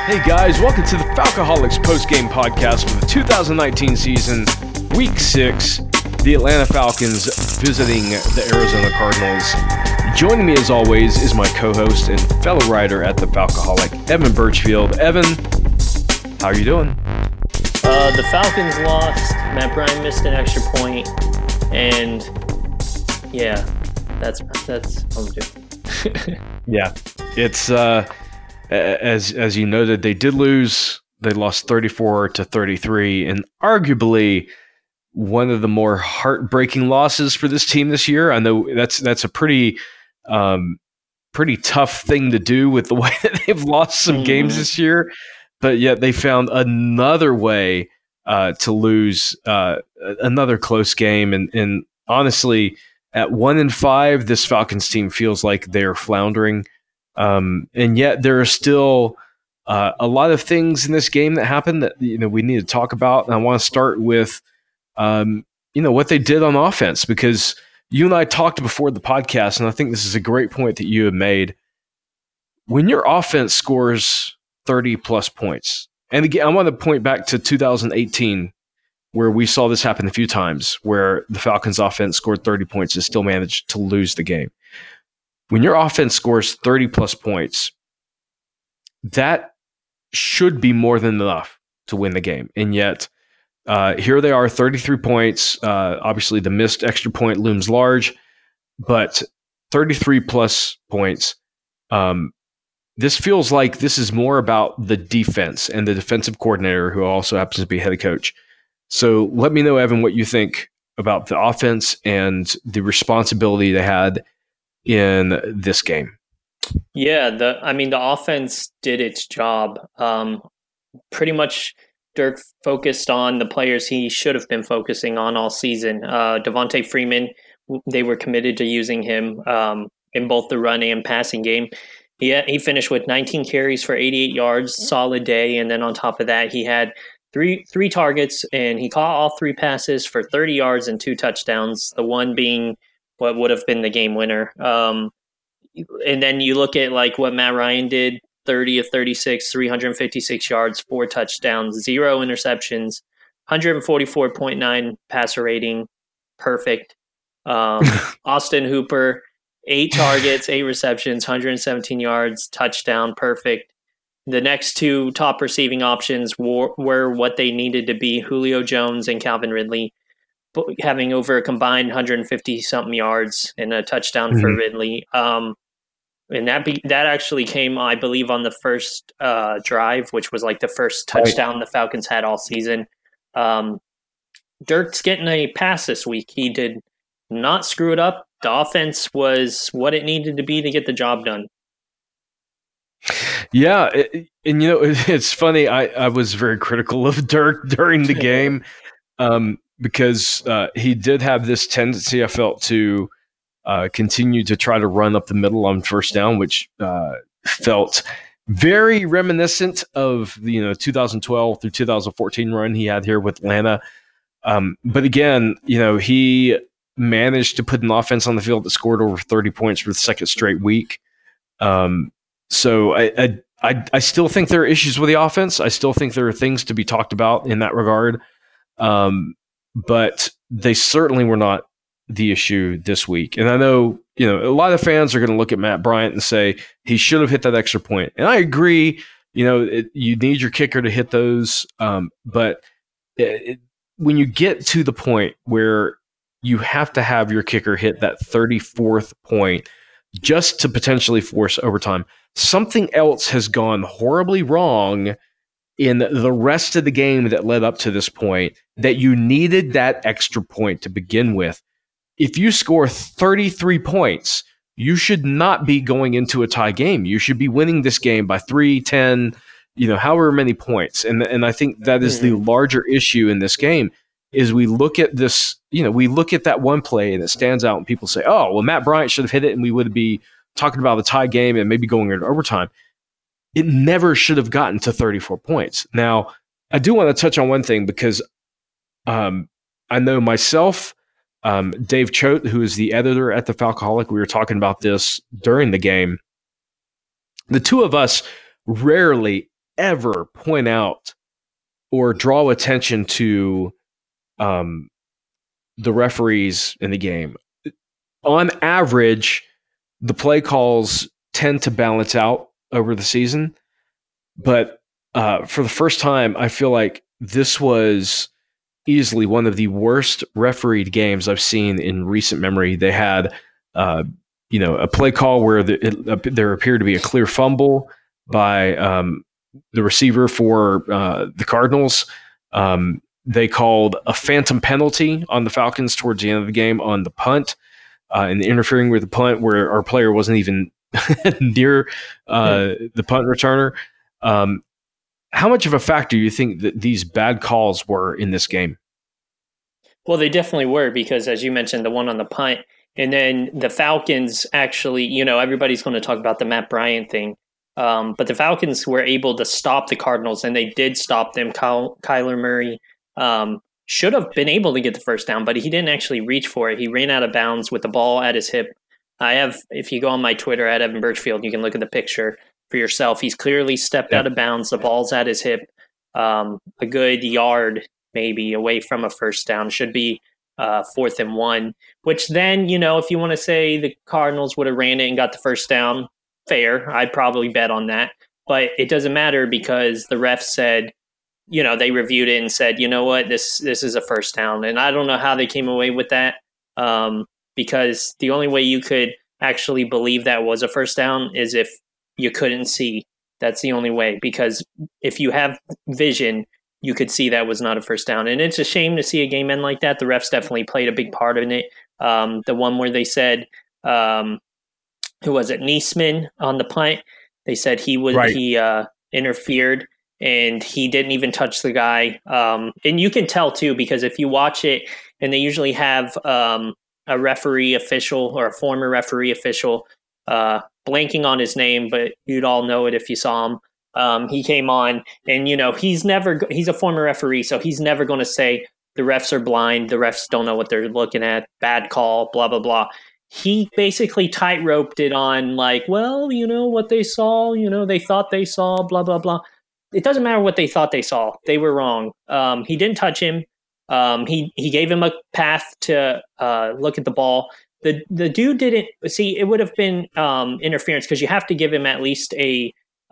Hey guys, welcome to the Falcoholics post-game podcast for the 2019 season, Week 6, the Atlanta Falcons visiting the Arizona Cardinals. Joining me as always is my co-host and fellow writer at the Falcoholic, Evan Birchfield. Evan, how are you doing? The Falcons lost, Matt Bryant missed an extra point, and yeah, that's how I'm doing. Yeah, it's... As you noted, they did lose. They lost 34-33, and arguably one of the more heartbreaking losses for this team this year. I know that's a pretty tough thing to do with the way that they've lost some games this year, but yet they found another way to lose another close game. And honestly, at 1-5, this Falcons team feels like they're floundering. And yet there are still a lot of things in this game that happened that we need to talk about. And I want to start with what they did on offense, because you and I talked before the podcast, and I think this is a great point that you have made. When your offense scores 30 plus points, and again, I want to point back to 2018, where we saw this happen a few times, where the Falcons offense scored 30 points and still managed to lose the game. When your offense scores 30 plus points, that should be more than enough to win the game. And yet, here they are, 33 points. Obviously, the missed extra point looms large, but 33 plus points. This feels like this is more about the defense and the defensive coordinator, who also happens to be head coach. So let me know, Evan, what you think about the offense and the responsibility they had in this game. Yeah, the offense did its job. Pretty much Dirk focused on the players he should have been focusing on all season. Devontae Freeman, they were committed to using him in both the run and passing game. He finished with 19 carries for 88 yards, solid day, and then on top of that, he had three targets, and he caught all three passes for 30 yards and 2 touchdowns, the one being what would have been the game winner. And then you look at what Matt Ryan did, 30 of 36, 356 yards, 4 touchdowns, 0 interceptions, 144.9 passer rating, perfect. Austin Hooper, 8 targets, 8 receptions, 117 yards, touchdown, perfect. The next 2 top receiving options were what they needed to be, Julio Jones and Calvin Ridley, having over a combined 150-something yards and a touchdown for Ridley. And that actually came, I believe, on the first drive, which was the first touchdown the Falcons had all season. Dirk's getting a pass this week. He did not screw it up. The offense was what it needed to be to get the job done. Yeah, it's funny. I was very critical of Dirk during the game. Because he did have this tendency, I felt, to continue to try to run up the middle on first down, which felt very reminiscent of the 2012 through 2014 run he had here with Atlanta. But again, he managed to put an offense on the field that scored over 30 points for the second straight week. So I still think there are issues with the offense. I still think there are things to be talked about in that regard. But they certainly were not the issue this week. And I know, a lot of fans are going to look at Matt Bryant and say he should have hit that extra point. And I agree, you need your kicker to hit those. But when you get to the point where you have to have your kicker hit that 34th point just to potentially force overtime, something else has gone horribly wrong in the rest of the game that led up to this point, that you needed that extra point to begin with. If you score 33 points, you should not be going into a tie game. You should be winning this game by 3, 10, however many points. And I think that is the larger issue in this game, is we look at this, we look at that one play and it stands out and people say, oh, well, Matt Bryant should have hit it and we would be talking about the tie game and maybe going into overtime. It never should have gotten to 34 points. Now, I do want to touch on one thing, because I know myself, Dave Choate, who is the editor at the Falcoholic, we were talking about this during the game. The two of us rarely ever point out or draw attention to the referees in the game. On average, the play calls tend to balance out over the season, but for the first time, I feel like this was easily one of the worst refereed games I've seen in recent memory. They had, a play call where there appeared to be a clear fumble by the receiver for the Cardinals. They called a phantom penalty on the Falcons towards the end of the game on the punt, and interfering with the punt where our player wasn't even near the punt returner. How much of a factor do you think that these bad calls were in this game? Well, they definitely were, because as you mentioned, the one on the punt, and then the Falcons actually, everybody's going to talk about the Matt Bryant thing. But the Falcons were able to stop the Cardinals, and they did stop them. Kyler Murray should have been able to get the first down, but he didn't actually reach for it. He ran out of bounds with the ball at his hip. If you go on my Twitter at Evan Birchfield, you can look at the picture for yourself. He's clearly stepped out of bounds. The ball's at his hip, a good yard maybe away from a first down. Should be 4th and 1, which then, if you want to say the Cardinals would have ran it and got the first down, fair. I'd probably bet on that. But it doesn't matter, because the ref said, they reviewed it and said, you know what, this is a first down. And I don't know how they came away with that, because the only way you could actually believe that was a first down is if you couldn't see. That's the only way, because if you have vision, you could see that was not a first down. And it's a shame to see a game end like that. The refs definitely played a big part in it. The one where they said, who was it, Niesman on the punt, they said he interfered, and he didn't even touch the guy. And you can tell too, because if you watch it, and they usually have a referee official or a former referee official, blanking on his name, but you'd all know it if you saw him. He came on, and he's a former referee, so he's never going to say the refs are blind, the refs don't know what they're looking at, bad call, blah blah blah. He basically tight-roped it on like, well, what they saw, they thought they saw, blah blah blah. It doesn't matter what they thought they saw; they were wrong. He didn't touch him. He gave him a path to look at the ball. The dude didn't see. It would have been interference, because you have to give him at least a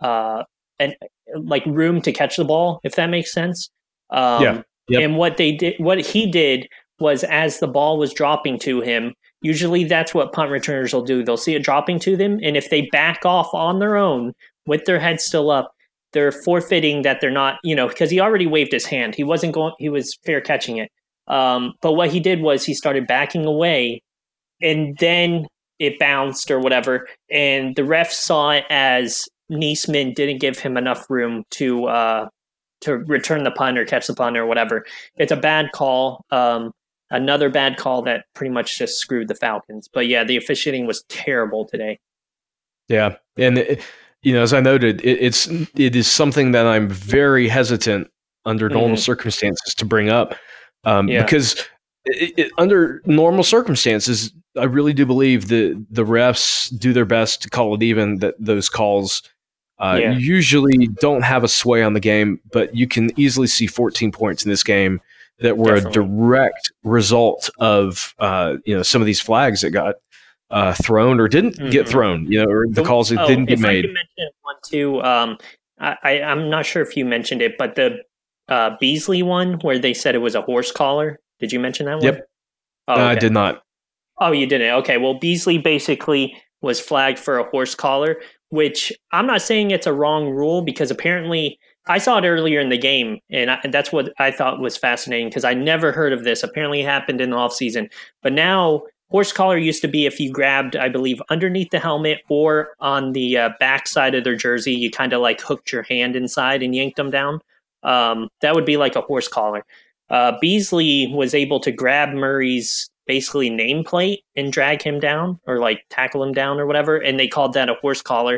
room to catch the ball, if that makes sense. Yep. And what he did was, as the ball was dropping to him, usually that's what punt returners will do. They'll see it dropping to them, and if they back off on their own with their head still up, they're forfeiting that they're not, because he already waved his hand. He was fair catching it. But what he did was he started backing away, and then it bounced or whatever, and the ref saw it as Niesman didn't give him enough room to return the punt or catch the punt or whatever. It's a bad call. Another bad call that pretty much just screwed the Falcons. But yeah, the officiating was terrible today. Yeah, and as I noted, it is something that I'm very hesitant under normal circumstances to bring up, because under normal circumstances, I really do believe the refs do their best to call it even. That those calls usually don't have a sway on the game, but you can easily see 14 points in this game that were a direct result of some of these flags that got thrown or didn't get thrown, or the calls that didn't get made. I can mention one too. I'm not sure if you mentioned it, but the Beasley one where they said it was a horse collar. Did you mention that one? Yep. Oh, okay. I did not. Oh, you didn't? Okay. Well, Beasley basically was flagged for a horse collar, which I'm not saying it's a wrong rule, because apparently I saw it earlier in the game, and that's what I thought was fascinating, because I never heard of this. Apparently it happened in the offseason. But now, horse collar used to be if you grabbed, I believe, underneath the helmet or on the back side of their jersey, you kind of like hooked your hand inside and yanked them down. That would be like a horse collar. Beasley was able to grab Murray's basically nameplate and drag him down, or like tackle him down or whatever, and they called that a horse collar.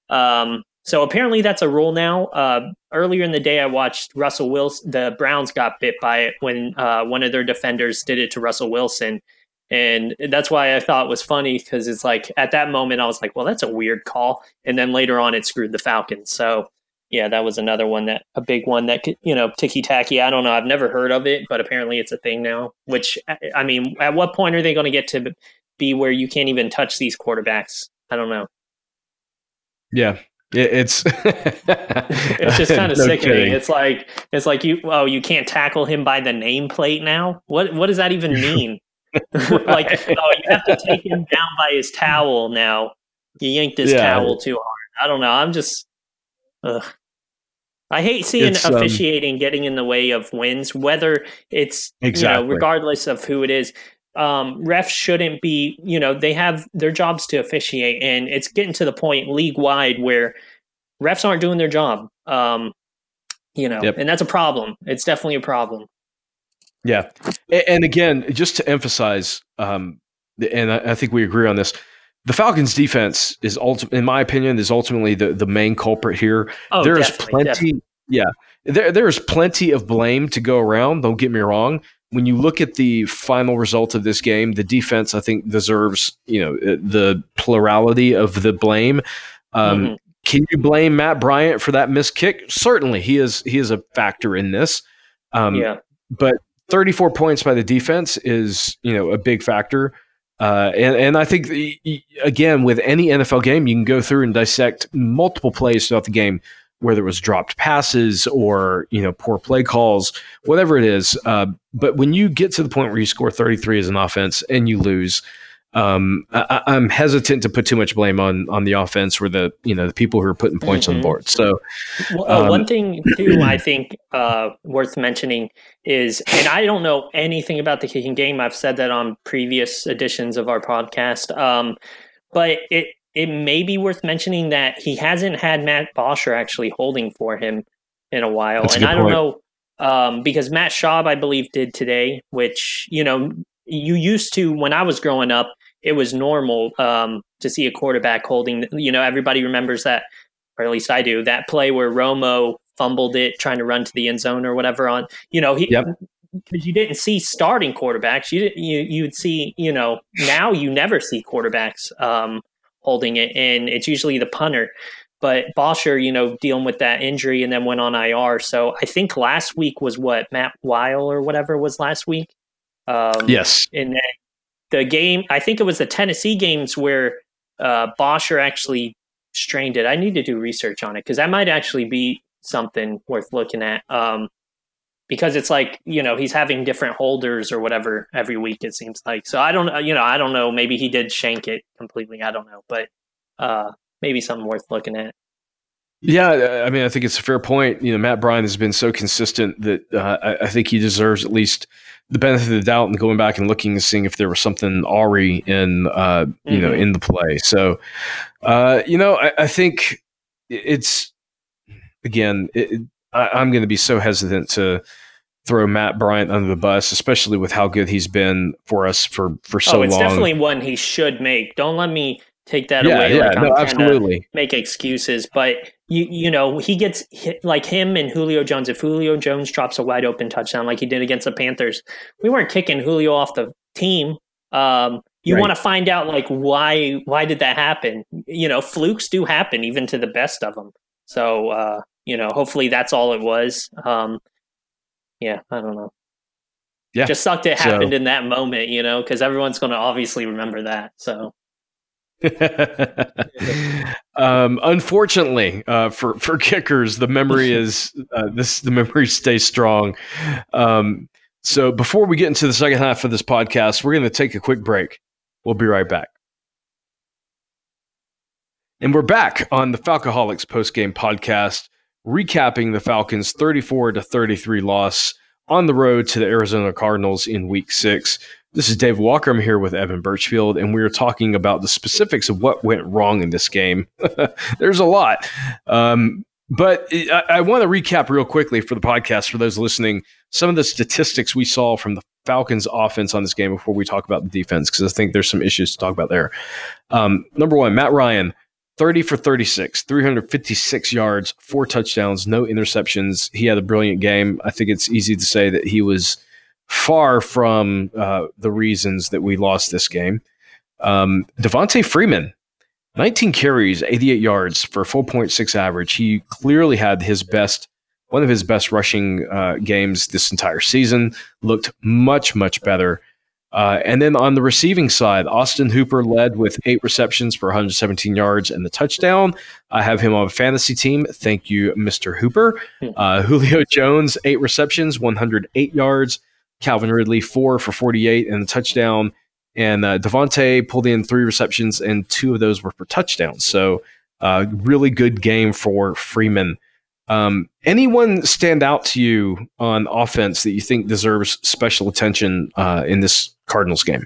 So apparently that's a rule now. Earlier in the day, I watched Russell Wilson. The Browns got bit by it when one of their defenders did it to Russell Wilson. And that's why I thought it was funny, because it's like at that moment I was like, well, that's a weird call. And then later on it screwed the Falcons. So Yeah, that was another one a big one that could, ticky tacky. I don't know. I've never heard of it, but apparently it's a thing now. Which, I mean, at what point are they going to get to be where you can't even touch these quarterbacks? I don't know. Yeah, it's it's just kind of no sickening. kidding. It's like you can't tackle him by the nameplate now. What does that even mean? Like, you have to take him down by his towel now. You yanked his towel too hard. I don't know. I'm just. Ugh. I hate seeing officiating getting in the way of wins, whether it's regardless of who it is. Refs shouldn't be, they have their jobs to officiate, and it's getting to the point league wide where refs aren't doing their job. And that's a problem. It's definitely a problem. Yeah, and again, just to emphasize, and I think we agree on this. The Falcons' defense is in my opinion, is ultimately the main culprit here. Oh, there is plenty, there is plenty of blame to go around. Don't get me wrong. When you look at the final result of this game, the defense I think deserves the plurality of the blame. Can you blame Matt Bryant for that missed kick? Certainly, he is a factor in this. But 34 points by the defense is a big factor. And I think, again, with any NFL game, you can go through and dissect multiple plays throughout the game, whether it was dropped passes or, poor play calls, whatever it is. But when you get to the point where you score 33 as an offense and you lose, I'm hesitant to put too much blame on the offense or the people who are putting points on the board. So one thing too, I think worth mentioning is, and I don't know anything about the kicking game. I've said that on previous editions of our podcast, but it may be worth mentioning that he hasn't had Matt Bosher actually holding for him in a while, and I don't know because Matt Schaub, I believe, did today, which you used to when I was growing up. It was normal to see a quarterback holding. Everybody remembers that, or at least I do. That play where Romo fumbled it, trying to run to the end zone or whatever. Because you didn't see starting quarterbacks. You'd see. Now you never see quarterbacks holding it, and it's usually the punter. But Bosher, dealing with that injury and then went on IR. So I think last week was Matt Weil or whatever was last week. Yes, and then the game, I think it was the Tennessee games where Bosher actually strained it. I need to do research on it because that might actually be something worth looking at. Because it's like, he's having different holders or whatever every week, it seems like. So I don't know. Maybe he did shank it completely. I don't know. But maybe something worth looking at. Yeah, I mean, I think it's a fair point. Matt Bryant has been so consistent that I think he deserves at least the benefit of the doubt and going back and looking and seeing if there was something awry in in the play. So, I think it's again. I'm going to be so hesitant to throw Matt Bryant under the bus, especially with how good he's been for us for so long. It's definitely one he should make. Don't let me take that away. Yeah, I'm absolutely. To make excuses, but he gets hit, like him and Julio Jones. If Julio Jones drops a wide open touchdown like he did against the Panthers, we weren't kicking Julio off the team. You want to find out like why did that happen? Flukes do happen even to the best of them. So hopefully that's all it was. I don't know. Yeah, just sucked it happened in that moment, because everyone's going to obviously remember that. So. Unfortunately, for kickers, the memory is the memory stays strong. So before we get into the second half of this podcast, we're going to take a quick break. We'll be right back. And we're back on the Falcoholics postgame podcast, recapping the Falcons' 34-33 loss on the road to the Arizona Cardinals in Week 6. This is Dave Walker. I'm here with Evan Birchfield, and we are talking about the specifics of what went wrong in this game. There's a lot. But I want to recap real quickly for the podcast, for those listening, some of the statistics we saw from the Falcons offense on this game before we talk about the defense, because I think there's some issues to talk about there. Number one, Matt Ryan, 30 for 36, 356 yards, 4 touchdowns, no interceptions. He had a brilliant game. I think it's easy to say that he was far from the reasons that we lost this game. Devontae Freeman, 19 carries, 88 yards for a 4.6 average. He clearly had one of his best rushing games this entire season. Looked much, much better. And then on the receiving side, Austin Hooper led with 8 receptions for 117 yards and the touchdown. I have him on a fantasy team. Thank you, Mr. Hooper. Julio Jones, 8 receptions, 108 yards. Calvin Ridley, 4 for 48 and the touchdown. And Devontae pulled in 3 receptions, and 2 of those were for touchdowns. So really good game for Freeman. Anyone stand out to you on offense that you think deserves special attention in this Cardinals game?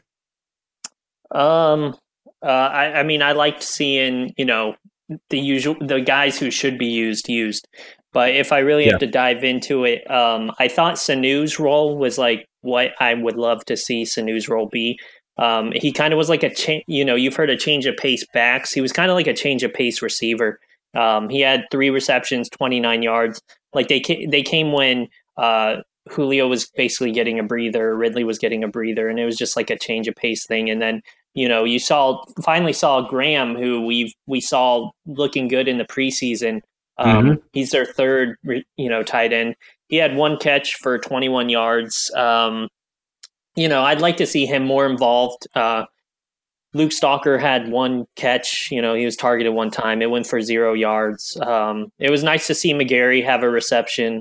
I mean, I liked seeing, the guys who should be used. But if I really have to dive into it, I thought Sanu's role was like what I would love to see Sanu's role be. He kind of was like you've heard a change of pace backs. He was kind of like a change of pace receiver. He had 3 receptions, 29 yards. Like they came when Julio was basically getting a breather, Ridley was getting a breather, and it was just like a change of pace thing. And then you finally saw Graham, who we saw looking good in the preseason. He's their third tight end. He had 1 catch for 21 yards. I'd like to see him more involved. Luke Stalker had 1 catch. He was targeted 1 time. It went for 0 yards. It was nice to see McGarry have a reception.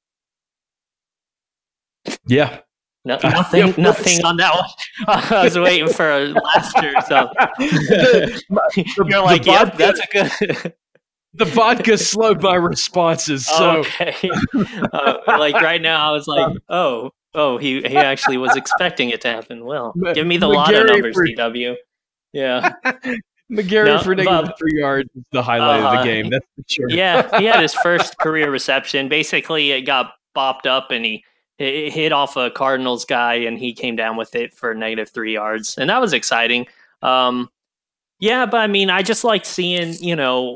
Yeah. Nothing on that one. I was waiting for a laughter. So you're like, yep, that's a good. The vodka slowed my responses. So okay. Like right now, I was like, oh, he actually was expecting it to happen. Well, give me the lot of numbers, DW. Yeah. McGarry for negative 3 yards is the highlight of the game. That's for sure. Yeah, he had his first career reception. Basically, it got bopped up and he hit off a Cardinals guy and he came down with it for negative 3 yards. And that was exciting. But I mean, I just like seeing, you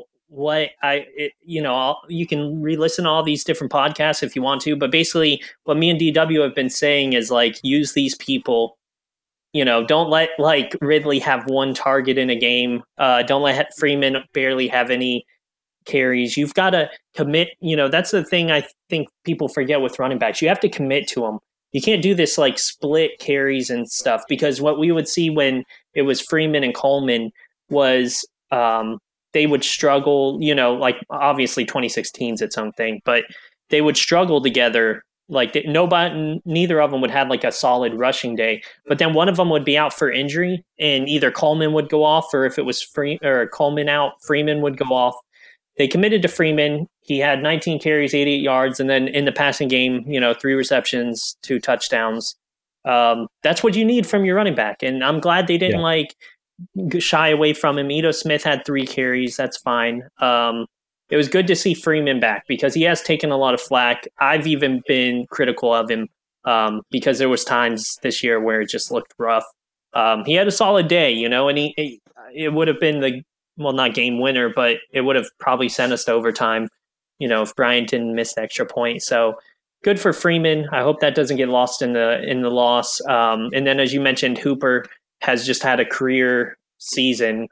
can re-listen to all these different podcasts if you want to. But basically, what me and DW have been saying is like, use these people. Don't let like Ridley have 1 target in a game. Don't let Freeman barely have any carries. You've got to commit. That's the thing I think people forget with running backs. You have to commit to them. You can't do this like split carries and stuff, because what we would see when it was Freeman and Coleman was they would struggle. Like obviously 2016's its own thing, but they would struggle together. Like neither of them would have like a solid rushing day, but then one of them would be out for injury, and either Coleman would go off, or if it was Coleman out, Freeman would go off. They committed to Freeman. He had 19 carries, 88 yards, and then in the passing game, 3 receptions, 2 touchdowns. That's what you need from your running back, and I'm glad they didn't shy away from him. Ito Smith had 3 carries. That's fine. It was good to see Freeman back because he has taken a lot of flack. I've even been critical of him because there was times this year where it just looked rough. He had a solid day, and it would have been not game winner, but it would have probably sent us to overtime, if Bryant didn't miss the extra point. So good for Freeman. I hope that doesn't get lost in the loss. And then, as you mentioned, Hooper has just had a career season.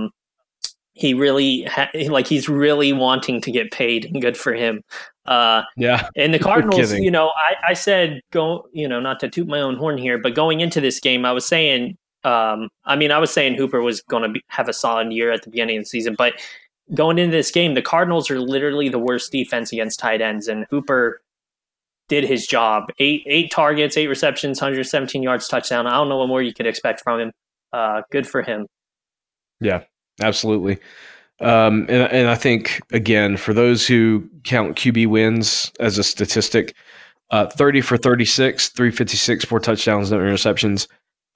He really he's really wanting to get paid, and good for him. And the Cardinals, I said, not to toot my own horn here, but going into this game, I was saying, Hooper was going to have a solid year at the beginning of the season, but going into this game, the Cardinals are literally the worst defense against tight ends, and Hooper did his job. 8 targets, 8 receptions, 117 yards, touchdown. I don't know what more you could expect from him. Good for him. Yeah. Absolutely. And I think, again, for those who count QB wins as a statistic, 30 for 36, 356, 4 touchdowns, no interceptions.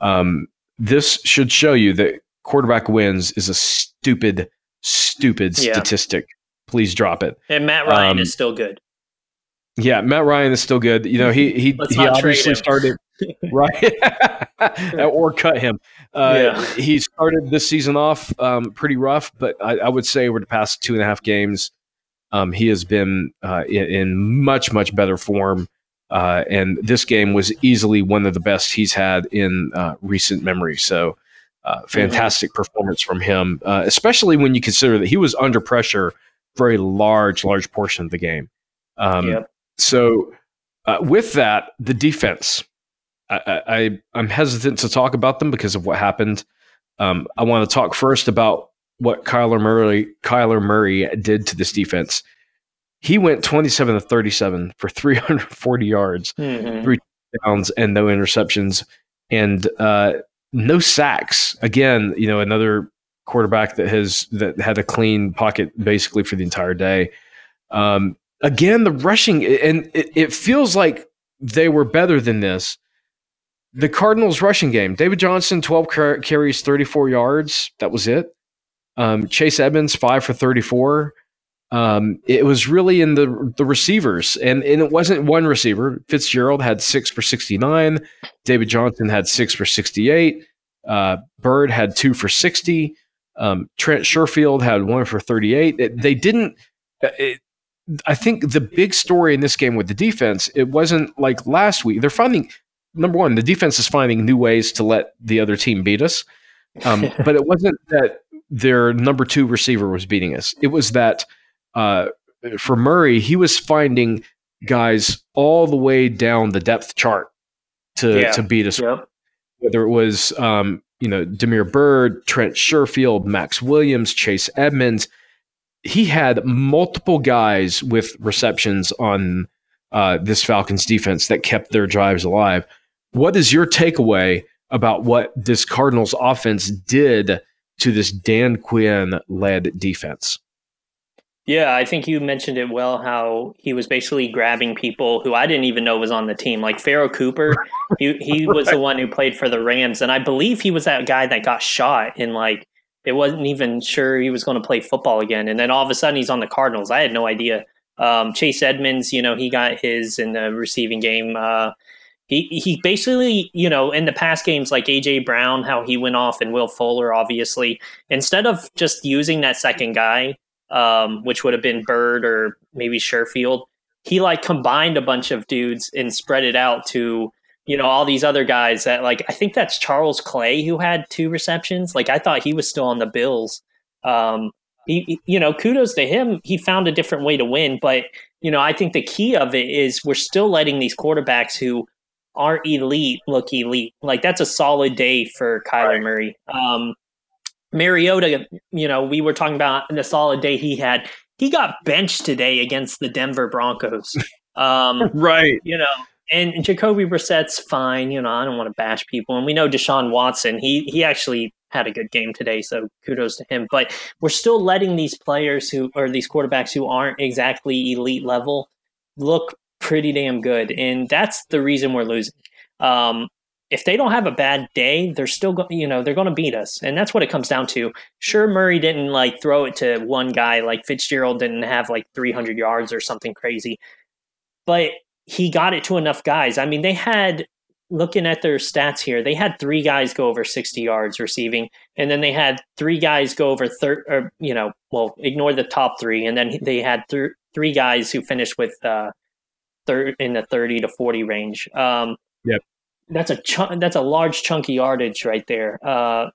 This should show you that quarterback wins is a stupid statistic. Please drop it. And Matt Ryan is still good. Yeah, Matt Ryan is still good. He obviously started right or cut him. He started this season off pretty rough, but I would say over the past 2.5 games, he has been in much, much better form. And this game was easily one of the best he's had in recent memory. So Fantastic performance from him, especially when you consider that he was under pressure for a large portion of the game. So with that, the defense, I'm hesitant to talk about them because of what happened. I want to talk first about what Kyler Murray did to this defense. He went 27 to 37 for 340 yards, 3 touchdowns, and no interceptions, and no sacks. Again, another quarterback that had a clean pocket basically for the entire day. Again, the rushing, and it feels like they were better than this. The Cardinals' rushing game: David Johnson, 12 carries, 34 yards. That was it. Chase Edmonds, 5 for 34. It was really in the receivers, and it wasn't one receiver. Fitzgerald had 6 for 69. David Johnson had 6 for 68. Bird had 2 for 60. Trent Sherfield had 1 for 38. They didn't. I think the big story in this game with the defense, it wasn't like last week. They're finding, number one, the defense is finding new ways to let the other team beat us. But it wasn't that their number 2 receiver was beating us. It was that for Murray, he was finding guys all the way down the depth chart to beat us. Yep. Whether it was Damiere Byrd, Trent Sherfield, Max Williams, Chase Edmonds, he had multiple guys with receptions on this Falcons defense that kept their drives alive. What is your takeaway about what this Cardinals offense did to this Dan Quinn-led defense? Yeah, I think you mentioned it well, how he was basically grabbing people who I didn't even know was on the team. Like Pharoh Cooper, he was the one who played for the Rams, and I believe he was that guy that got shot and it wasn't even sure he was going to play football again. And then all of a sudden he's on the Cardinals. I had no idea. Chase Edmonds, he got his in the receiving game. He basically, in the past games like A.J. Brown, how he went off, and Will Fuller, obviously, instead of just using that second guy, which would have been Bird or maybe Sherfield, he combined a bunch of dudes and spread it out to, all these other guys that I think that's Charles Clay who had 2 receptions. I thought he was still on the Bills. Kudos to him. He found a different way to win. But, I think the key of it is we're still letting these quarterbacks who aren't elite look elite. That's a solid day for Kyler Murray. Mariota, we were talking about the solid day he had. He got benched today against the Denver Broncos. Right. And Jacoby Brissett's fine. I don't want to bash people. And we know Deshaun Watson, he actually had a good game today, so kudos to him. But we're still letting these players these quarterbacks who aren't exactly elite level look pretty damn good. And that's the reason we're losing. If they don't have a bad day, they're still they're going to beat us. And that's what it comes down to. Sure, Murray didn't throw it to one guy, like Fitzgerald didn't have 300 yards or something crazy. But he got it to enough guys. I mean, they had, looking at their stats here, they had 3 guys go over 60 yards receiving, and then they had 3 guys go over ignore the top 3, and then they had 3 guys who finished with in the 30 to 40 range. Yep. That's a large chunky yardage right there. I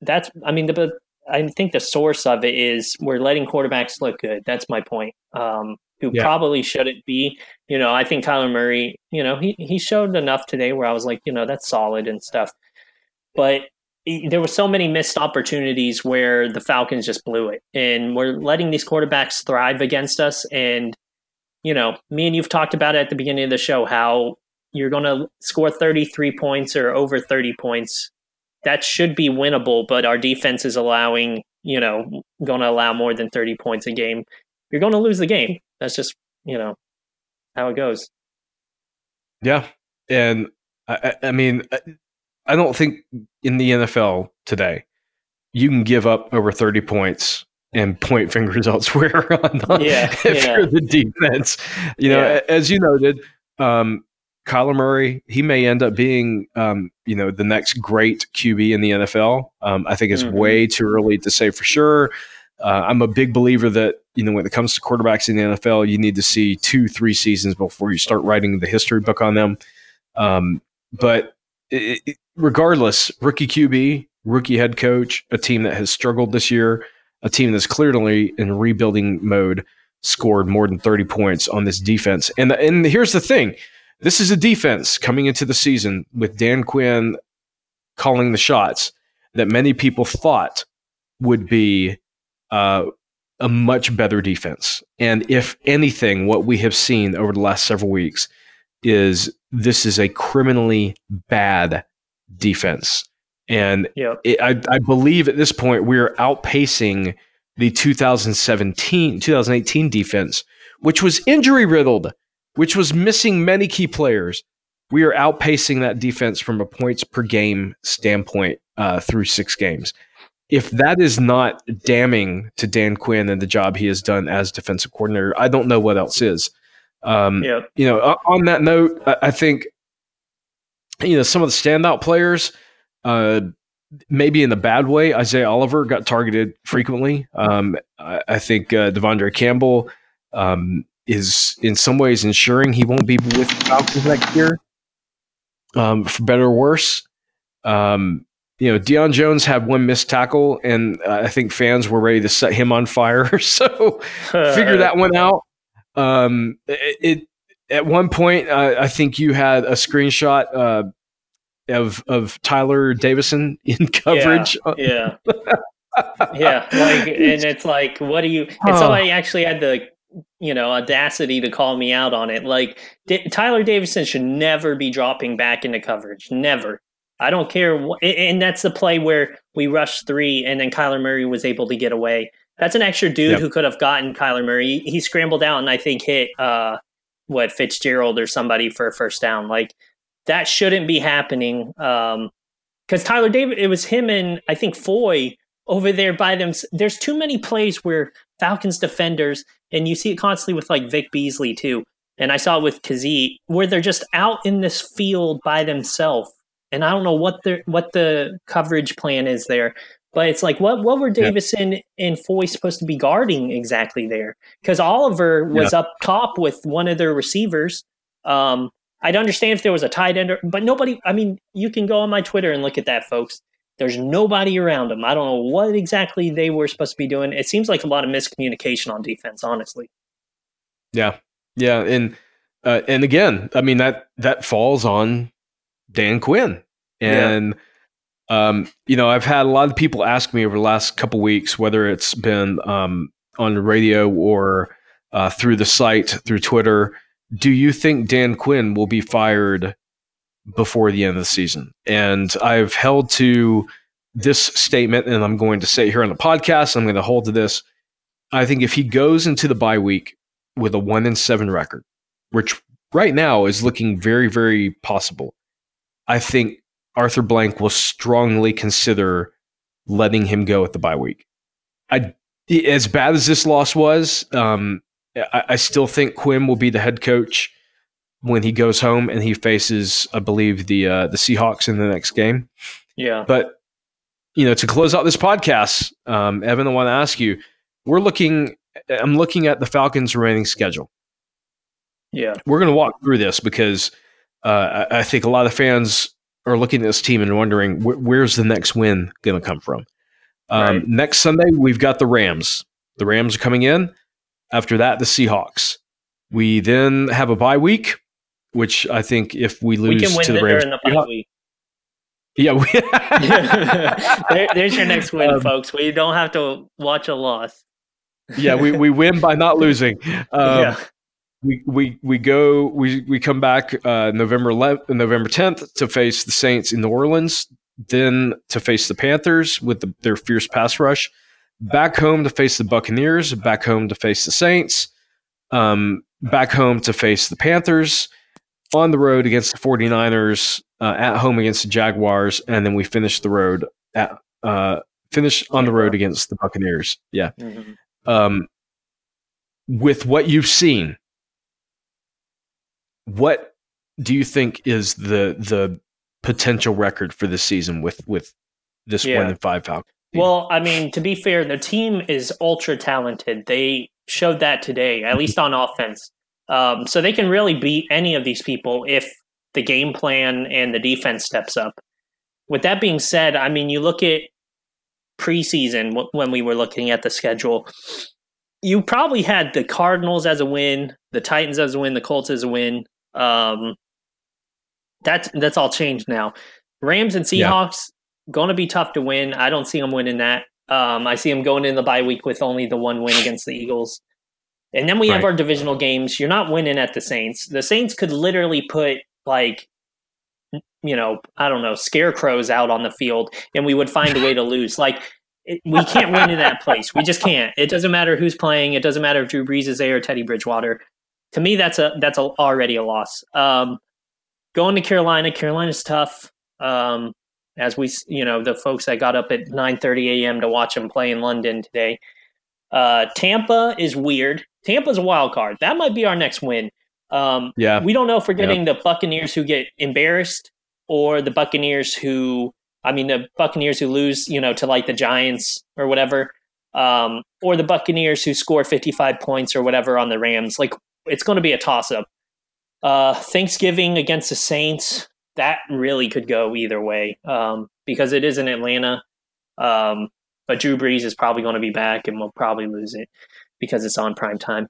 think the source of it is we're letting quarterbacks look good. That's my point. Who probably shouldn't be. I think Kyler Murray, he showed enough today where I was like, that's solid and stuff. But there were so many missed opportunities where the Falcons just blew it. And we're letting these quarterbacks thrive against us. And, me and you've talked about it at the beginning of the show, how you're going to score 33 points or over 30 points. That should be winnable, but our defense is allowing, going to allow more than 30 points a game. You're going to lose the game. That's just, how it goes. Yeah. And I mean, I don't think in the NFL today, you can give up over 30 points and point fingers elsewhere if you're the defense. As you noted, Kyler Murray, he may end up being, the next great QB in the NFL. I think it's way too early to say for sure. I'm a big believer that, when it comes to quarterbacks in the NFL, you need to see 2-3 seasons before you start writing the history book on them. But regardless, rookie QB, rookie head coach, a team that has struggled this year, a team that's clearly in rebuilding mode, scored more than 30 points on this defense. And here's the thing. This is a defense coming into the season with Dan Quinn calling the shots that many people thought would be a much better defense. And if anything, what we have seen over the last several weeks is this is a criminally bad defense. And I believe at this point we're outpacing the 2018 defense, which was injury riddled, which was missing many key players. We are outpacing that defense from a points per game standpoint through 6 games. If that is not damning to Dan Quinn and the job he has done as defensive coordinator, I don't know what else is. On that note, I think some of the standout players, maybe in a bad way, Isaiah Oliver got targeted frequently. I think Devondre Campbell is in some ways ensuring he won't be with the Falcons next year, for better or worse. Deion Jones had one missed tackle, and I think fans were ready to set him on fire. So figure that one out. At one point, I think you had a screenshot of Tyler Davison in coverage. Yeah. And it's like, what do you? And somebody actually had the audacity to call me out on it. Like, Tyler Davison should never be dropping back into coverage. Never. I don't care. And that's the play where we rushed 3 and then Kyler Murray was able to get away. That's an extra dude who could have gotten Kyler Murray. He scrambled out and I think hit Fitzgerald or somebody for a first down. Like, that shouldn't be happening. Because Tyler Davis, it was him and I think Foy over there by them. There's too many plays where Falcons defenders, and you see it constantly with like Vic Beasley too. And I saw it with Kazee, where they're just out in this field by themselves. And I don't know what the coverage plan is there, but it's like, what were Davison and Foy supposed to be guarding exactly there? Because Oliver was up top with one of their receivers. I'd understand if there was a tight end, but nobody. I mean, you can go on my Twitter and look at that, folks. There's nobody around them. I don't know what exactly they were supposed to be doing. It seems like a lot of miscommunication on defense, honestly. Yeah, and again, I mean that falls on Dan Quinn. And, I've had a lot of people ask me over the last couple weeks, whether it's been on the radio or through the site, through Twitter, do you think Dan Quinn will be fired before the end of the season? And I've held to this statement, and I'm going to say it here on the podcast, I'm going to hold to this. I think if he goes into the bye week with a 1-7 record, which right now is looking very, very possible, I think Arthur Blank will strongly consider letting him go at the bye week. As bad as this loss was, I still think Quinn will be the head coach when he goes home and he faces, I believe, the Seahawks in the next game. Yeah. But, to close out this podcast, Evan, I want to ask you, I'm looking at the Falcons' remaining schedule. Yeah. We're going to walk through this because I think a lot of fans are looking at this team and wondering where's the next win going to come from. Right. Next Sunday, we've got the Rams. The Rams are coming in. After that, the Seahawks. We then have a bye week, which I think if we lose to the Rams, the bye week. Yeah, there's your next win, folks. We don't have to watch a loss. Yeah, we win by not losing. We come back November 11th, November 10th to face the Saints in New Orleans, then to face the Panthers with their fierce pass rush, back home to face the Buccaneers, back home to face the Saints, back home to face the Panthers, on the road against the 49ers, at home against the Jaguars, and then we finish the road on the road against the Buccaneers. Yeah. Mm-hmm. With what you've seen, what do you think is the potential record for this season with this 1-5 Falcons? Well, I mean, to be fair, the team is ultra talented. They showed that today, at least on offense. So they can really beat any of these people if the game plan and the defense steps up. with that being said, I mean, you look at preseason when we were looking at the schedule, you probably had the Cardinals as a win, the Titans as a win, the Colts as a win. That's all changed now. Rams and Seahawks going to be tough to win. I don't see them winning that. I see them going in the bye week with only the one win against the Eagles. And then we have our divisional games. You're not winning at the Saints. The Saints could literally put like, you know, I don't know, scarecrows out on the field, and we would find a way to lose. Like, we can't win in that place. We just can't. It doesn't matter who's playing. It doesn't matter if Drew Brees is there or Teddy Bridgewater. To me, that's already a loss. Going to Carolina's tough. As we, you know, the folks that got up at 9:30 a.m. to watch them play in London today. Tampa is weird. Tampa's a wild card. That might be our next win. We don't know if we're getting the Buccaneers who get embarrassed or the Buccaneers who lose, you know, to like the Giants or whatever, or the Buccaneers who score 55 points or whatever on the Rams. Like, it's going to be a toss-up. Thanksgiving against the Saints, that really could go either way, because it is in Atlanta. But Drew Brees is probably going to be back, and we'll probably lose it because it's on prime time.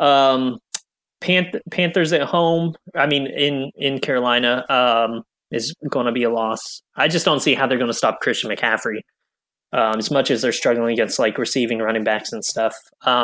Panthers at home, I mean, in Carolina, is going to be a loss. I just don't see how they're going to stop Christian McCaffrey, as much as they're struggling against like receiving running backs and stuff.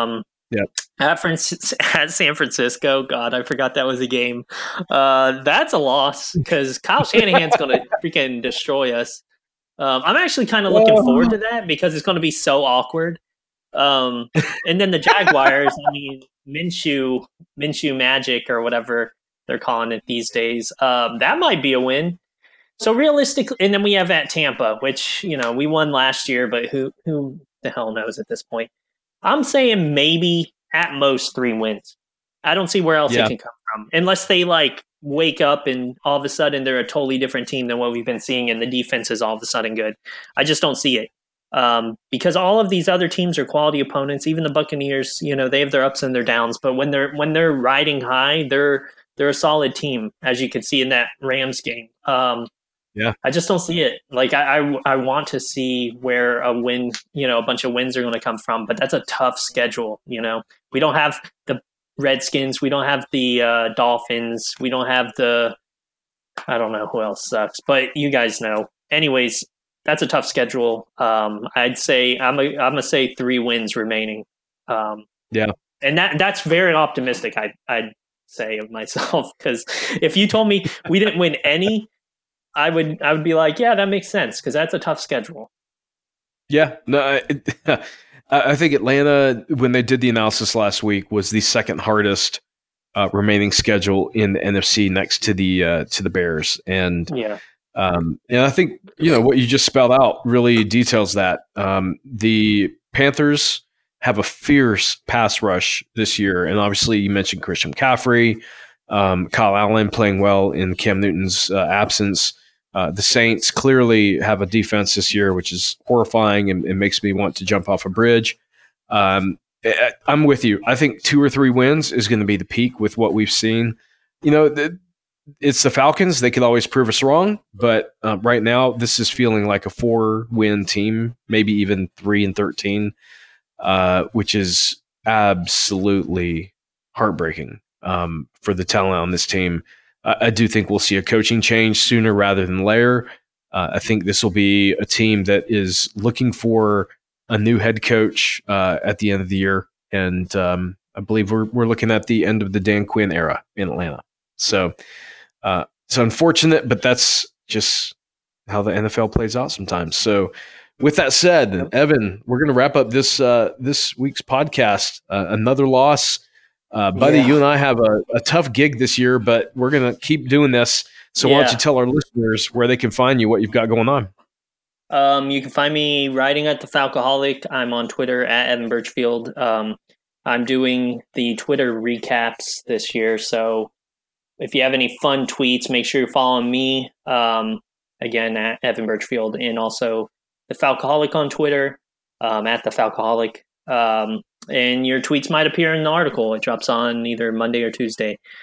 At San Francisco, God, I forgot that was a game. That's a loss because Kyle Shanahan's going to freaking destroy us. I'm actually kind of looking forward to that because it's going to be so awkward. And then the Jaguars, I mean, Minshew Magic or whatever they're calling it these days. That might be a win. So realistically, and then we have at Tampa, which, you know, we won last year, but who the hell knows at this point? I'm saying maybe at most 3 wins. I don't see where else it can come from unless they like wake up and all of a sudden they're a totally different team than what we've been seeing and the defense is all of a sudden good. I just don't see it. Because all of these other teams are quality opponents. Even the Buccaneers, you know, they have their ups and their downs, but when they're riding high, they're a solid team, as you could see in that Rams game. I just don't see it. Like I want to see where a win, you know, a bunch of wins are going to come from, but that's a tough schedule. You know, we don't have the Redskins, we don't have the Dolphins, we don't have I don't know who else sucks, but you guys know. Anyways, that's a tough schedule. I'd say I'm gonna say 3 wins remaining. And that's very optimistic. I'd say of myself, because if you told me we didn't win any, I would be like, yeah, that makes sense because that's a tough schedule. Yeah, no, I think Atlanta, when they did the analysis last week, was the second hardest remaining schedule in the NFC, next to the Bears. And I think, you know, what you just spelled out really details that. The Panthers have a fierce pass rush this year, and obviously you mentioned Christian McCaffrey, Kyle Allen playing well in Cam Newton's absence. The Saints clearly have a defense this year, which is horrifying and makes me want to jump off a bridge. I'm with you. I think 2 or 3 wins is going to be the peak with what we've seen. You know, it's the Falcons. They could always prove us wrong, but right now this is feeling like a 4-win team, maybe even 3-13, which is absolutely heartbreaking for the talent on this team. I do think we'll see a coaching change sooner rather than later. I think this will be a team that is looking for a new head coach at the end of the year, and I believe we're looking at the end of the Dan Quinn era in Atlanta. So it's unfortunate, but that's just how the NFL plays out sometimes. So with that said, Evan, we're going to wrap up this week's podcast. Another loss. Buddy, you and I have a tough gig this year, but we're going to keep doing this. So why don't you tell our listeners where they can find you, what you've got going on? You can find me writing at the Falcoholic. I'm on Twitter at Evan Birchfield. I'm doing the Twitter recaps this year. So if you have any fun tweets, make sure you're following me, again, at Evan Birchfield, and also the Falcoholic on Twitter, at the Falcoholic. And your tweets might appear in the article. It drops on either Monday or Tuesday.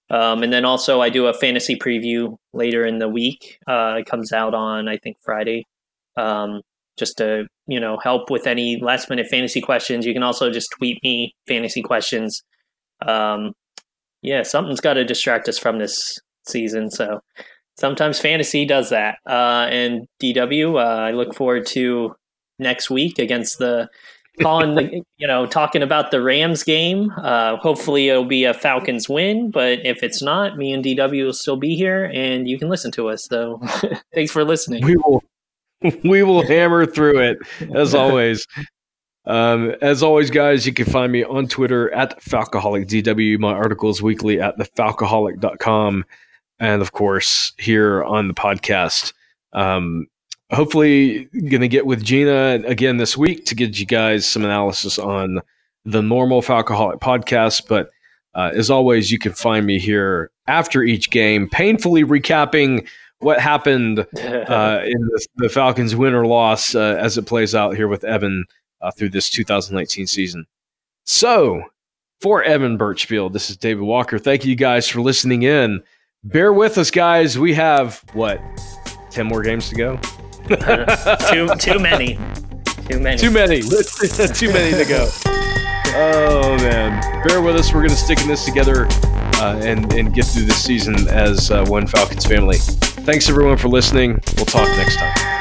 And then also I do a fantasy preview later in the week. It comes out on, I think, Friday. Just to, help with any last minute fantasy questions. You can also just tweet me fantasy questions. Something's got to distract us from this season. So sometimes fantasy does that. And DW, I look forward to next week against talking about the Rams game. Hopefully it'll be a Falcons win, but if it's not, me and DW will still be here and you can listen to us. So thanks for listening. We will hammer through it as always. As always, guys, you can find me on Twitter at FalcoholicDW. My articles weekly at thefalcoholic.com. And of course, here on the podcast. Hopefully going to get with Gina again this week to get you guys some analysis on the normal Falcoholic podcast. But as always, you can find me here after each game, painfully recapping what happened in the Falcons win or loss as it plays out here with Evan through this 2019 season. So for Evan Birchfield, this is David Walker. Thank you guys for listening in. Bear with us, guys. We have, 10 more games to go? Too many. Too many to go. Oh, man. Bear with us. We're going to stick in this together and get through this season as one Falcons family. Thanks, everyone, for listening. We'll talk next time.